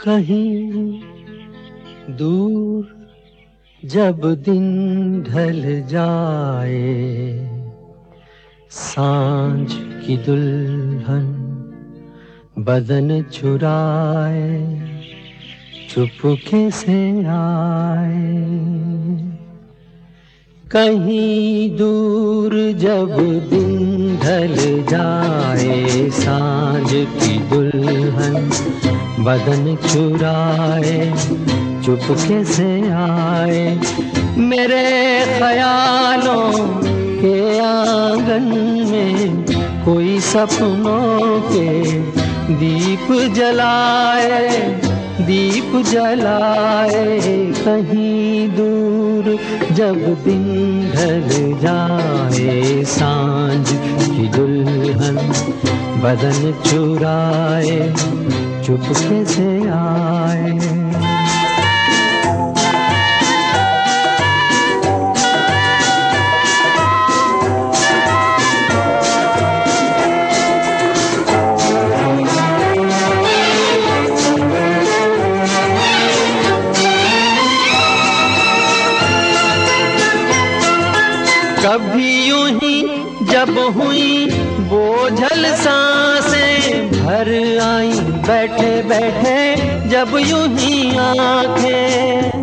कहीं दूर जब दिन ढल जाए, सांझ की दुल्हन बदन चुराए चुपके से आए। कहीं दूर जब दिन ढल जाए, सांझ की दुल्हन बदन चुराए चुपके से आए। मेरे ख्यालों के आंगन में कोई सपनों के दीप जलाए, दीप जलाए। कहीं दूर जब दिन ढल जाए, सांझ की दुल्हन बदन चुराए चुपके से आए। कभी यूं ही जब हुई बोझल सांसें भर आई, बैठे बैठे जब यूं ही आंखें।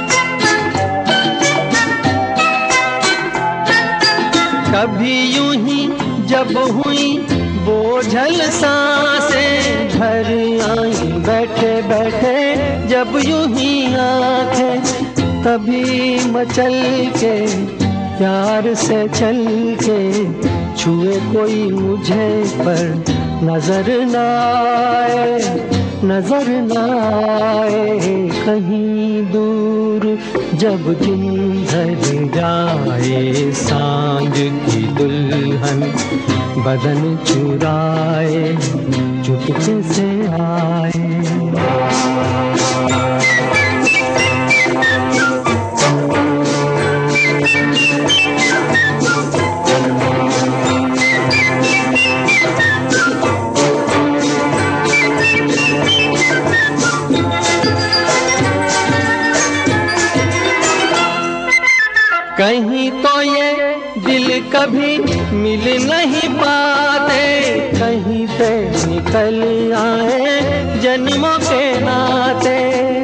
कभी यूं ही जब हुई बोझल सांसें भर आई, बैठे बैठे जब यूं ही आंखें। तभी मचल के प्यार से चल के छुए कोई मुझे पर नजर न आए, नजर न आए। कहीं दूर जब दिन ढल जाए, सांझ की दुल्हन बदन चुराए चुपके से आए। कहीं तो ये दिल कभी मिल नहीं पाते, कहीं पे निकल आए जन्मों के नाते।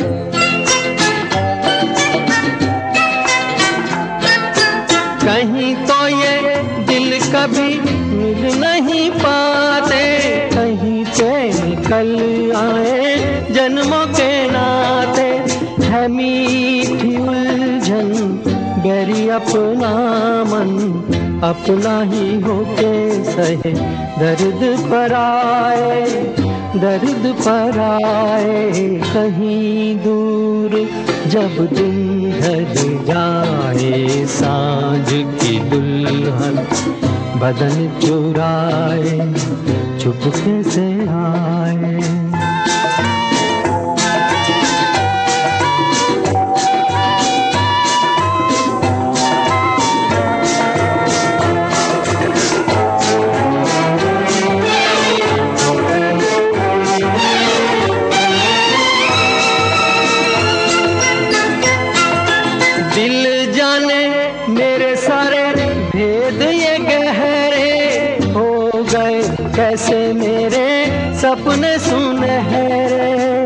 कहीं तो ये दिल कभी मिल नहीं पाते, कहीं पे निकल आए जन्मों के नाते। है मीठी उलझन गैरी अपना मन, अपना ही होके सहे दर्द पर आए, दर्द पर आए। कहीं दूर जब दिन ढल जाए, सांझ की दुल्हन बदन चुराए चुपके से आए। दिल जाने मेरे सारे भेद ये गहरे हो गए, कैसे मेरे सपने सुनहरे।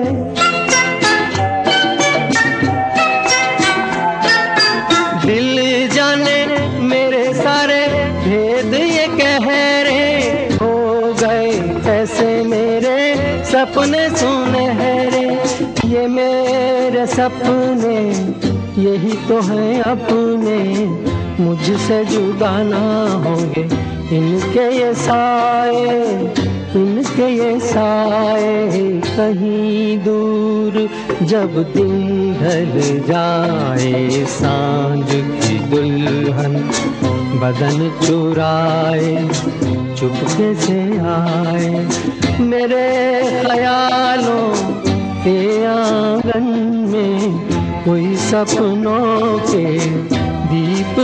दिल जाने मेरे सारे भेद ये गहरे हो गए, कैसे मेरे सपने सुनहरे। ये मेरे सपने यही तो है अपने, मुझसे जुदा ना होंगे इनके ये साए, इनके ये साए। कहीं दूर जब दिन ढल जाए, सांझ की दुल्हन बदन चुराए चुपके से आए। मेरे ख्यालों के आंगन में कोई सपनों के दीप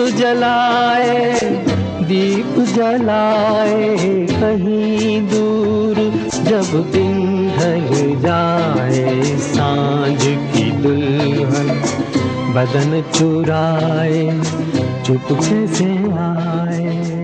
जलाए, दीप जलाए। कहीं दूर जब दिन ढल जाए सांझ की दुल्हन बदन चुराए चुपके से आए।